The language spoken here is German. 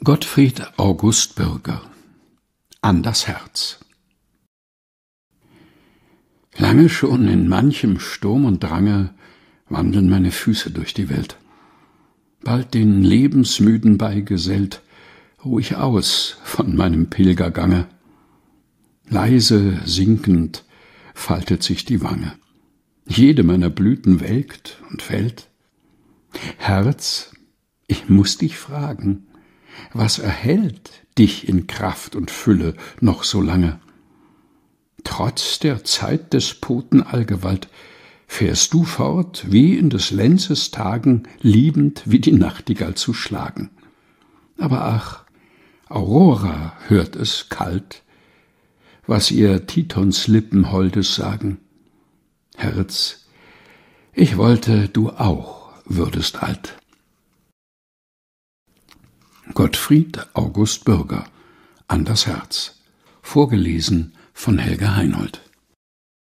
Gottfried August Bürger. An das Herz. Lange schon in manchem Sturm und Drange wandeln meine Füße durch die Welt. Bald den Lebensmüden beigesellt, ruh ich aus von meinem Pilgergange. Leise sinkend faltet sich die Wange. Jede meiner Blüten welkt und fällt. Herz, ich muß dich fragen, was erhält dich in Kraft und Fülle noch so lange? Trotz der Zeitdespoten Allgewalt fährst du fort, wie in des Lenzes Tagen, liebend wie die Nachtigall zu schlagen. Aber ach, Aurora hört es kalt, was ihr Tithons Lippen Holdes sagen. Herz, ich wollte, du auch würdest alt. Gottfried August Bürger. An das Herz. Vorgelesen von Helga Heinold.